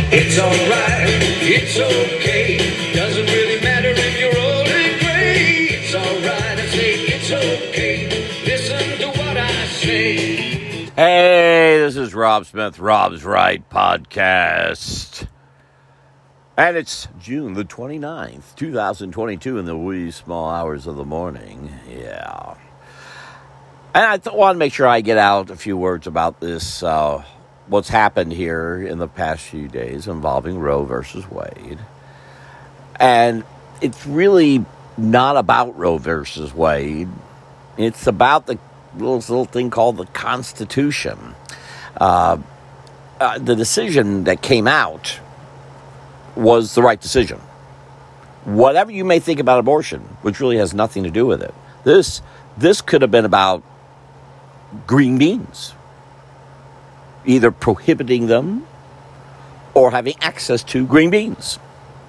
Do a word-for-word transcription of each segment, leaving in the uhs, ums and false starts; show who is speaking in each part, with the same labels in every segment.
Speaker 1: It's alright, it's okay. Doesn't really matter if you're old and gray. It's alright, I say it's okay. Listen to what I say.
Speaker 2: Hey, this is Rob Smith, Rob's Right Podcast. And it's June the twenty-ninth, twenty twenty-two, in the wee small hours of the morning. Yeah. And I th- want to make sure I get out a few words about this, uh, what's happened here in the past few days involving Roe versus Wade. And it's really not about Roe versus Wade. It's about the little, little thing called the Constitution. Uh, uh, the decision that came out was the right decision. Whatever you may think about abortion, which really has nothing to do with it, this this could have been about green beans, either prohibiting them or having access to green beans.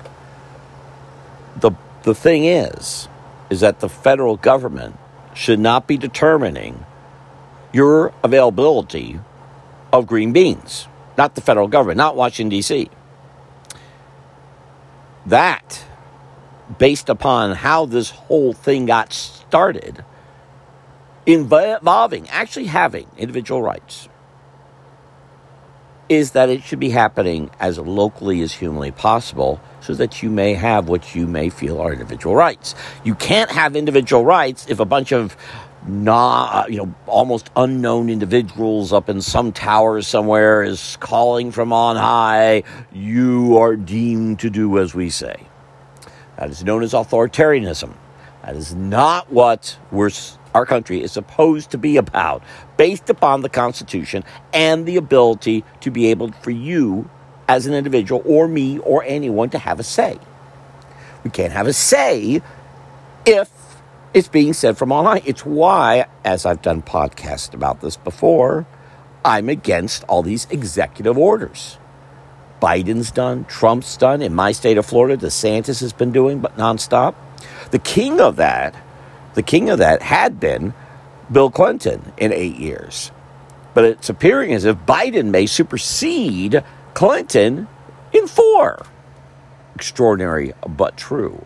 Speaker 2: The the thing is, is that the federal government should not be determining your availability of green beans. Not the federal government, not Washington, D C That, based upon how this whole thing got started, involving actually having individual rights, is that it should be happening as locally as humanly possible so that you may have what you may feel are individual rights. You can't have individual rights if a bunch of not, you know, almost unknown individuals up in some tower somewhere is calling from on high, you are deemed to do as we say. That is known as authoritarianism. That is not what we're, our country is supposed to be about, based upon the Constitution and the ability to be able for you as an individual or me or anyone to have a say. We can't have a say if it's being said from on high. It's why, as I've done podcasts about this before, I'm against all these executive orders. Biden's done, Trump's done. In my state of Florida, DeSantis has been doing, but nonstop. The king of that, the king of that had been Bill Clinton in eight years. But it's appearing as if Biden may supersede Clinton in four. Extraordinary, but true.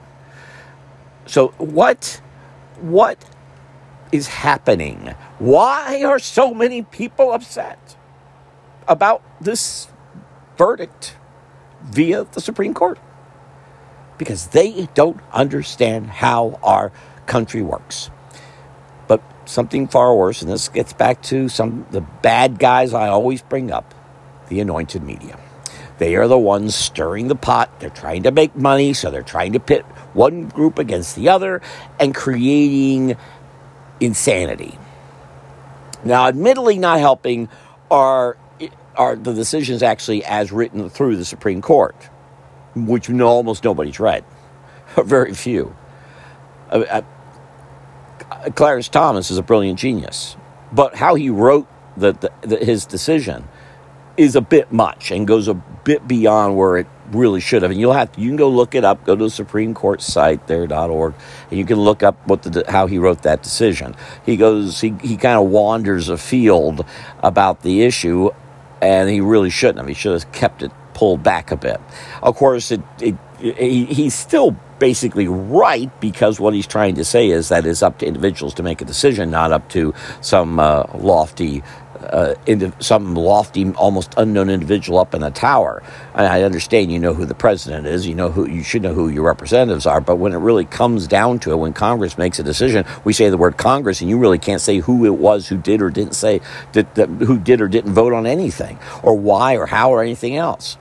Speaker 2: So what... What is happening? Why are so many people upset about this verdict via the Supreme Court? Because they don't understand how our country works. But something far worse, and this gets back to some the bad guys I always bring up, the anointed media. They are the ones stirring the pot. They're trying to make money, so they're trying to pit one group against the other and creating insanity. Now, admittedly not helping are, are the decisions actually as written through the Supreme Court, which no, almost nobody's read. Very few. Uh, uh, Clarence Thomas is a brilliant genius, but how he wrote the, the, the, his decision is a bit much and goes a bit beyond where it really should have. And you'll have to, you can go look it up, go to the Supreme Court site there dot org, and you can look up what the how he wrote that decision. He goes, he, he kind of wanders afield about the issue, and he really shouldn't have. He should have kept it pulled back a bit. Of course, it, it, it he's still basically right, because what he's trying to say is that it's up to individuals to make a decision, not up to some uh, lofty Uh, into some lofty, almost unknown individual up in a tower. And I understand you know who the president is, you know who you should know who your representatives are, but when it really comes down to it, when Congress makes a decision, we say the word Congress, and you really can't say who it was who did or didn't say that, that who did or didn't vote on anything, or why, or how, or anything else.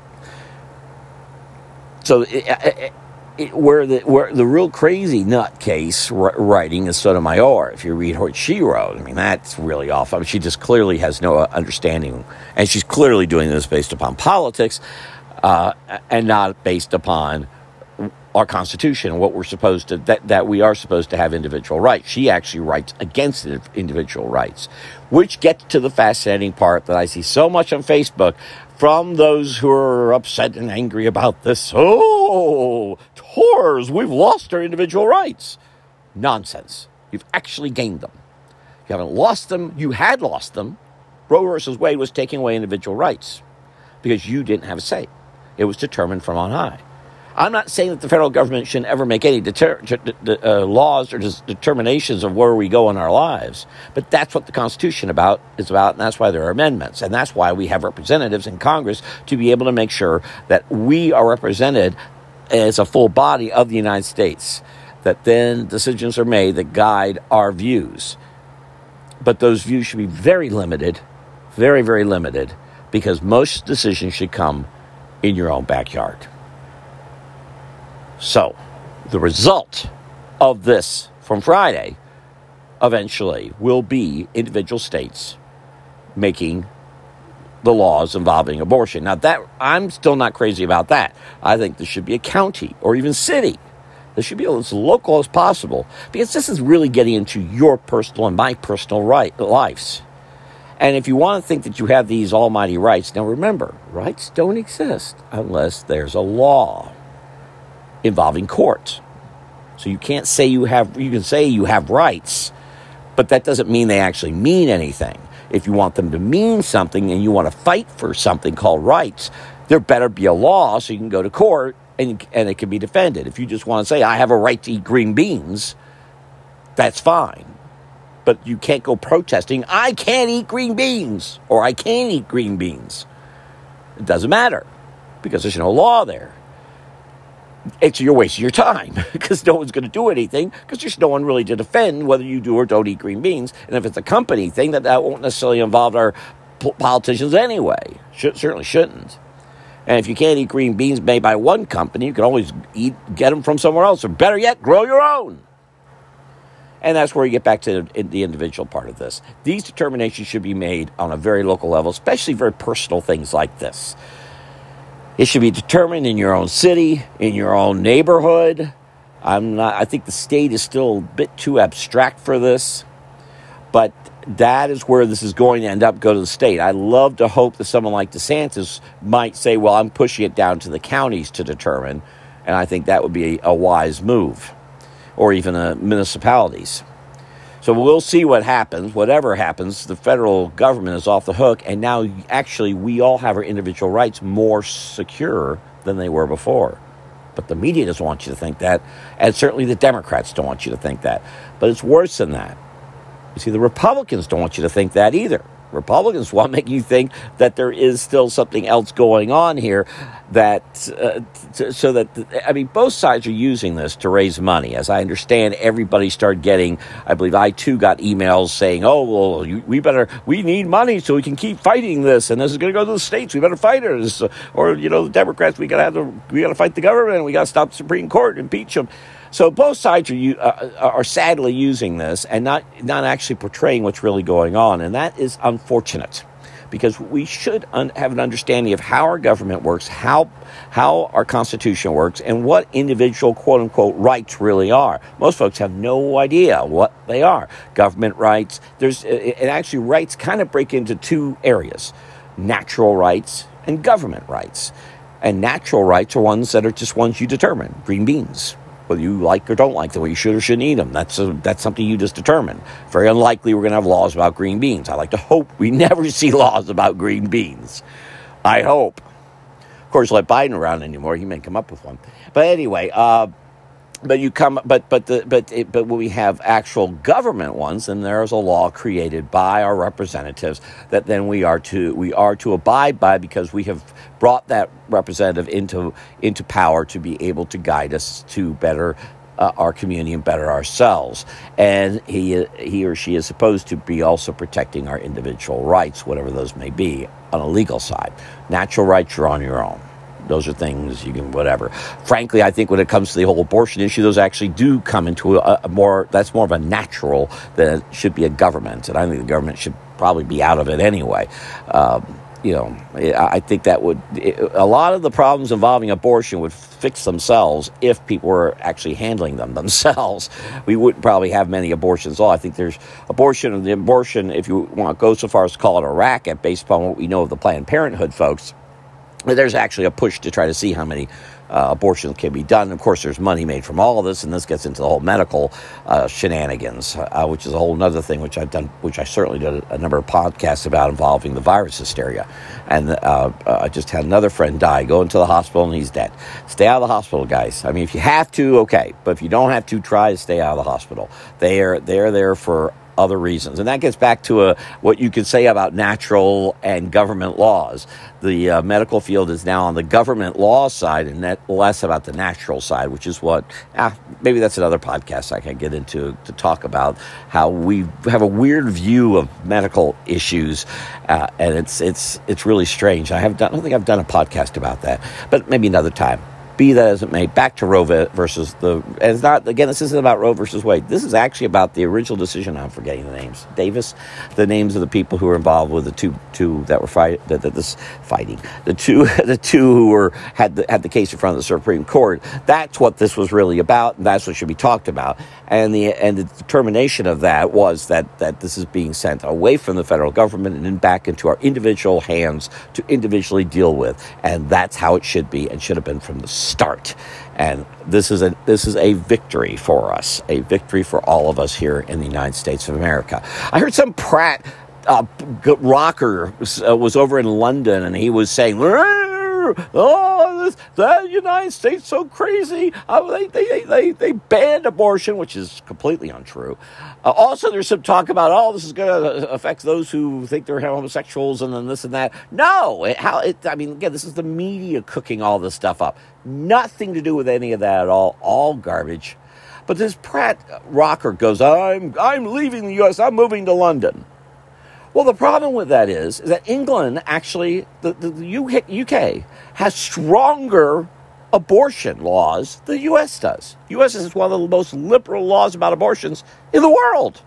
Speaker 2: So it, it, it, where the where the real crazy nutcase writing is Sotomayor. If you read what she wrote, I mean, that's really off. I mean, she just clearly has no understanding, and she's clearly doing this based upon politics, uh, and not based upon our Constitution, what we're supposed to, that, that we are supposed to have individual rights. She actually writes against individual rights, which gets to the fascinating part that I see so much on Facebook from those who are upset and angry about this. Oh, whores, we've lost our individual rights. Nonsense. You've actually gained them. You haven't lost them. You had lost them. Roe versus Wade was taking away individual rights because you didn't have a say. It was determined from on high. I'm not saying that the federal government shouldn't ever make any deter- uh, laws or determinations of where we go in our lives, but that's what the Constitution about is about, and that's why there are amendments, and that's why we have representatives in Congress to be able to make sure that we are represented as a full body of the United States, that then decisions are made that guide our views. But those views should be very limited, very, very limited, because most decisions should come in your own backyard. So, the result of this from Friday eventually will be individual states making the laws involving abortion. Now, that I'm still not crazy about that. I think there should be a county or even city. There should be as local as possible, because this is really getting into your personal and my personal right lives. And if you want to think that you have these almighty rights, now remember, rights don't exist unless there's a law involving court. So you can't say you have, you can say you have rights, but that doesn't mean they actually mean anything. If you want them to mean something and you want to fight for something called rights, there better be a law so you can go to court and, and it can be defended. If you just want to say, I have a right to eat green beans, that's fine. But you can't go protesting, I can't eat green beans, or I can't eat green beans. It doesn't matter, because there's no law there. It's you're wasting your time, because no one's going to do anything, because there's no one really to defend whether you do or don't eat green beans. And if it's a company thing, that, that won't necessarily involve our politicians anyway. Should, certainly shouldn't. And if you can't eat green beans made by one company, you can always eat, get them from somewhere else, or better yet, grow your own. And that's where you get back to the individual part of this. These determinations should be made on a very local level, especially very personal things like this. It should be determined in your own city, in your own neighborhood. I'm not. I think the state is still a bit too abstract for this, but that is where this is going to end up, go to the state. I love to hope that someone like DeSantis might say, well, I'm pushing it down to the counties to determine, and I think that would be a, a wise move, or even uh, municipalities. So we'll see what happens. Whatever happens, the federal government is off the hook, and now actually we all have our individual rights more secure than they were before. But the media doesn't want you to think that, and certainly the Democrats don't want you to think that. But it's worse than that. You see, the Republicans don't want you to think that either. Republicans want to make you think that there is still something else going on here, that uh, t- so that, I mean, both sides are using this to raise money. As I understand, everybody started getting, I believe I too got emails saying, oh, well, you, we better, we need money so we can keep fighting this, and this is going to go to the states, we better fight it. Or, you know, the Democrats, we got to have the, we got to fight the government, we got to stop the Supreme Court, impeach them. So both sides are uh, are sadly using this and not not actually portraying what's really going on, and that is unfortunate, because we should un- have an understanding of how our government works, how how our Constitution works, and what individual quote unquote rights really are. Most folks have no idea what they are. Government rights. There's and actually rights kind of break into two areas: natural rights and government rights. And natural rights are ones that are just ones you determine. Green beans. Whether you like or don't like them, whether you should or shouldn't eat them. That's a, that's something you just determine. Very unlikely we're going to have laws about green beans. I like to hope we never see laws about green beans. I hope. Of course, let Biden around anymore. He may come up with one. But anyway, uh, but you come, but but the but it, but when we have actual government ones, then there is a law created by our representatives that then we are to we are to abide by, because we have brought that representative into into power to be able to guide us to better uh, our community and better ourselves. And he he or she is supposed to be also protecting our individual rights, whatever those may be, on a legal side. Natural rights, you're on your own. Those are things you can, whatever. Frankly, I think when it comes to the whole abortion issue, those actually do come into a, a more, that's more of a natural than it should be a government. And I think the government should probably be out of it anyway. Um, you know, I think that would, it, a lot of the problems involving abortion would fix themselves if people were actually handling them themselves. We wouldn't probably have many abortions at all. I think there's abortion, and the abortion, if you want to go so far as to call it a racket, based upon what we know of the Planned Parenthood folks, there's actually a push to try to see how many uh, abortions can be done. Of course, there's money made from all of this, and this gets into the whole medical uh, shenanigans, uh, which is a whole other thing, which I've done, which I certainly did a number of podcasts about involving the virus hysteria. And uh, uh, I just had another friend die, go into the hospital, and he's dead. Stay out of the hospital, guys. I mean, if you have to, okay. But if you don't have to, try to stay out of the hospital. They are, they're there for other reasons. And that gets back to a, what you could say about natural and government laws. The uh, medical field is now on the government law side and that less about the natural side, which is what, ah, maybe that's another podcast I can get into to talk about how we have a weird view of medical issues. Uh, and it's, it's, it's really strange. I have done, I don't think I've done a podcast about that, but maybe another time. Be that as it may, back to Roe versus the, and it's not, again, this isn't about Roe versus Wade. This is actually about the original decision. I'm forgetting the names. Davis, the names of the people who were involved with the two, two that were fight, that, that this fighting, the two, the two who were, had the, had the case in front of the Supreme Court. That's what this was really about. And that's what should be talked about. And the, and the determination of that was that, that this is being sent away from the federal government and then back into our individual hands to individually deal with. And that's how it should be and should have been from the start. And this is a this is a victory for us, a victory for all of us here in the United States of America. I heard some Pratt uh, rocker was, uh, was over in London, and he was saying, "Oh, this, the United States so crazy. Uh, they, they they they banned abortion," which is completely untrue. Uh, also, there's some talk about, oh, this is going to affect those who think they're homosexuals and then this and that. No, it, how it, I mean, again, this is the media cooking all this stuff up. Nothing to do with any of that at all. All garbage. But this Pratt rocker goes, I'm I'm leaving the U S. I'm moving to London. Well, the problem with that is, is that England actually, the, the, the U K, has stronger abortion laws than the U S does. U S is one of the most liberal laws about abortions in the world.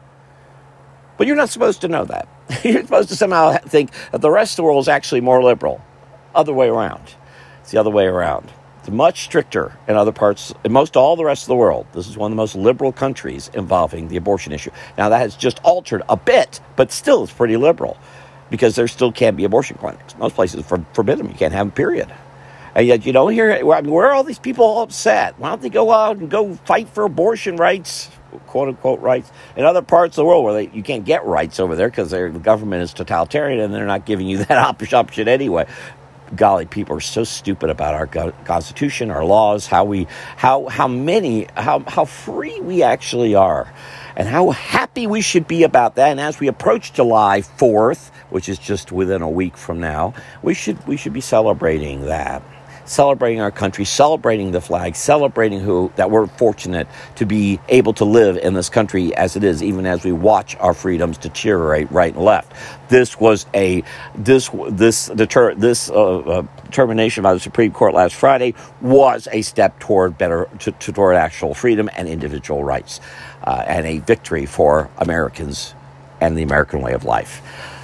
Speaker 2: But you're not supposed to know that. You're supposed to somehow think that the rest of the world is actually more liberal. Other way around. It's the other way around. It's much stricter in other parts, in most all the rest of the world. This is one of the most liberal countries involving the abortion issue. Now, that has just altered a bit, but still it's pretty liberal because there still can't be abortion clinics. Most places for, forbid them. You can't have them, period. And yet you don't hear, I mean, where are all these people all upset? Why don't they go out and go fight for abortion rights, quote-unquote rights, in other parts of the world where they, you can't get rights over there because the government is totalitarian and they're not giving you that option anyway. Golly, people are so stupid about our Constitution, our laws, how we, how how many, how how free we actually are, and how happy we should be about that. And as we approach July fourth, which is just within a week from now, we should we should be celebrating that. Celebrating our country, celebrating the flag, celebrating who that we're fortunate to be able to live in this country as it is, even as we watch our freedoms deteriorate right and left. This was a this this deter this uh, uh, determination by the Supreme Court last Friday was a step toward better to, to, toward actual freedom and individual rights, uh, and a victory for Americans and the American way of life.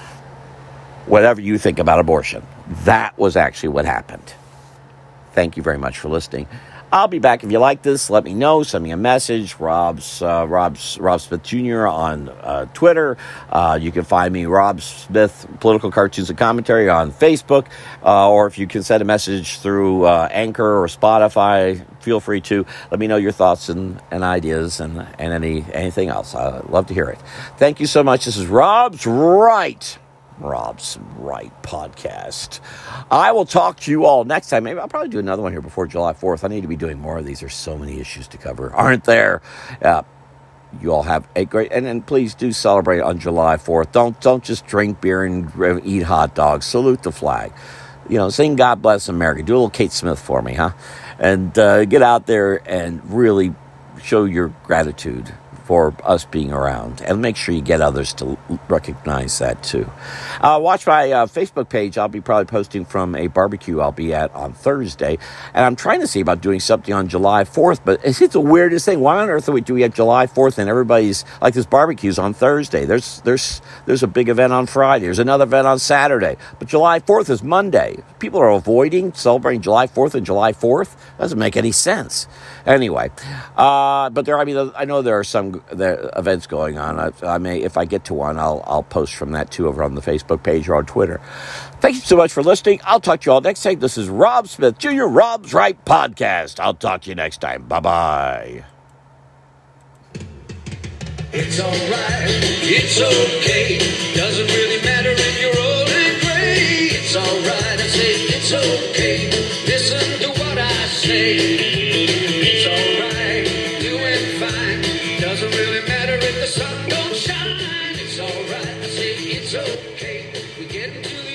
Speaker 2: Whatever you think about abortion, that was actually what happened. Thank you very much for listening. I'll be back. If you like this, let me know. Send me a message. Rob's uh, Rob's Rob Smith Junior on uh, Twitter. Uh, you can find me, Rob Smith, Political Cartoons and Commentary, on Facebook. Uh, or if you can send a message through uh, Anchor or Spotify, feel free to. Let me know your thoughts and, and ideas and, and any anything else. I'd love to hear it. Thank you so much. This is Rob's Right. Rob's Right podcast. I will talk to you all next time. Maybe I'll probably do another one here before July fourth. I need to be doing more of these. There's so many issues to cover, aren't there? Uh, you all have a great, and then please do celebrate on July fourth. Don't don't just drink beer and eat hot dogs. Salute the flag. You know, sing God Bless America. Do a little Kate Smith for me, huh? And uh, get out there and really show your gratitude for us being around, and make sure you get others to recognize that too. Uh, watch my uh, Facebook page. I'll be probably posting from a barbecue I'll be at on Thursday, and I'm trying to see about doing something on July fourth, but it's, it's the weirdest thing. Why on earth do we, do we have July fourth and everybody's, like, this barbecue's on Thursday? There's there's there's a big event on Friday. There's another event on Saturday, but July fourth is Monday. People are avoiding celebrating July fourth and July fourth. Doesn't make any sense. Anyway, uh, but there, I mean, I know there are some there are events going on. I, I may, if I get to one, I'll I'll post from that too over on the Facebook page or on Twitter. Thank you so much for listening. I'll talk to you all next time. This is Rob Smith Junior, Rob's Right Podcast. I'll talk to you next time. Bye bye.
Speaker 1: It's alright, it's okay, doesn't really matter if you're old and gray. It's alright, I say it's okay, listen to what I say. It's alright, doing fine, doesn't really matter if the sun don't shine. It's alright, I say it's okay, we're getting to the